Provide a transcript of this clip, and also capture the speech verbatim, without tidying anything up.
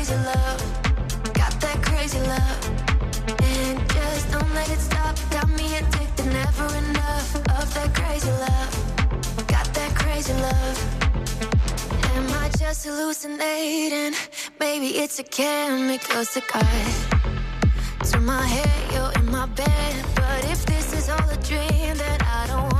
crazy love. Got that crazy love. And just don't let it stop. Got me addicted, never enough of that crazy love. Got that crazy love. Am I just hallucinating? Maybe it's a chemical cigar. To my head, you're in my bed. But if this is all a dream, then I don't want